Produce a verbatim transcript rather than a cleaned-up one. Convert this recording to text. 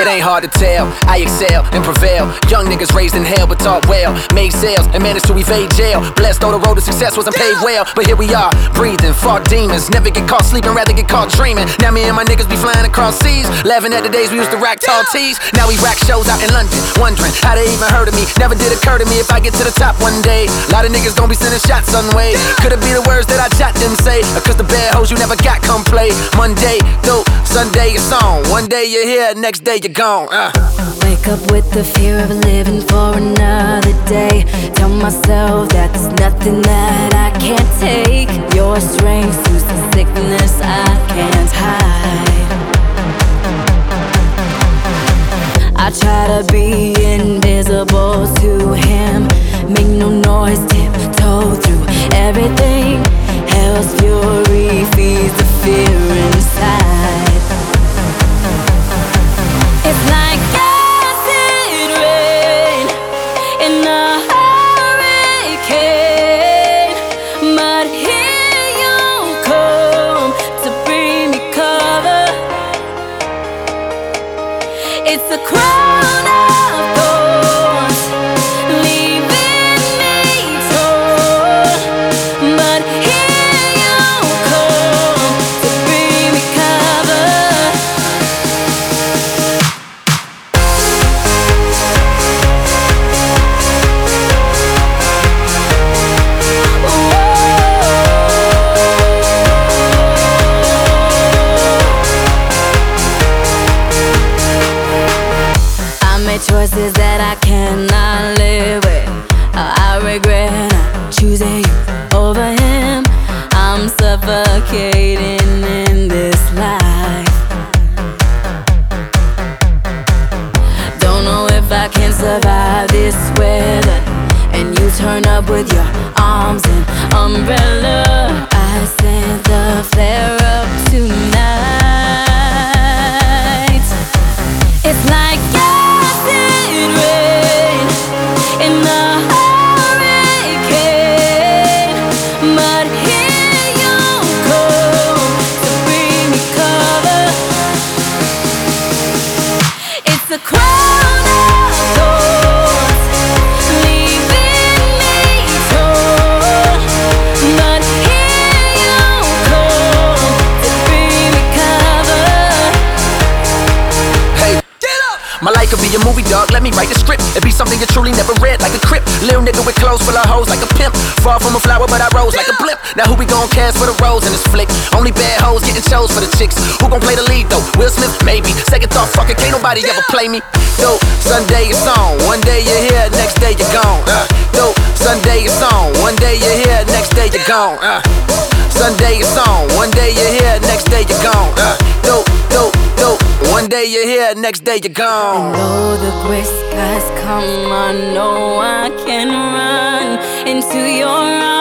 It ain't hard to tell, I excel and prevail. Young niggas raised in hell but taught well. Made sales and managed to evade jail. Blessed though the road to success wasn't paved well. But here we are, breathing, fought demons. Never get caught sleeping, rather get caught dreaming. Now me and my niggas be flying across seas, laughing at the days we used to rack tall tees. Now we rack shows out in London, wondering how they even heard of me. Never did occur to me if I get to the top one day. A lot of niggas gon' be sending shots on way. Could it be the words that I jot them say? Or cause the bad hoes you never got come play. Monday, dope, Sunday it's on. One day you're here, next day you're gone. uh. Wake up with the fear of living for another day. Tell myself that there's nothing that I can't take. Your strength soothes the sickness I can't hide. I try to be invisible to him. Make no noise, tiptoe through everything. Hell's fury feeds the fear inside. It's like acid rain in a hurricane, but here you come to bring me cover. It's a crown of thorns, leaving me torn, but here you come to bring me cover. Choices that I cannot live with. uh, I regret not choosing you over him. I'm suffocating in this life. Don't know if I can survive this weather, and you turn up with your arms and umbrella. I sent the flare up tonight. It's like acid rain in a hurricane, but here you come to bring me cover. It's a crown of thorns, leaving me torn, but here you come to bring me cover. Hey, my life could be a movie, dog, let me write the script. It be something you truly never read, like a Crip. Little nigga with clothes full of hoes, like a pimp. Far from a flower, but I rose like a blimp. Now who we gon' cast for the roles in this flick? Only bad hoes getting chose for the chicks. Who gon' play the lead though? Will Smith? Maybe. Second thought, fuck it, can't nobody ever play me. Dope, Sunday it's on. One day you're here, next day you're gone. uh. Dope, Sunday it's on. One day you're here, next day you're gone. uh. Sunday it's on. One day you're here, next day you're gone. uh. Dope, dope, dope. One day you're here, next day you're gone. Though the gray skies come, I know I can run into your arms.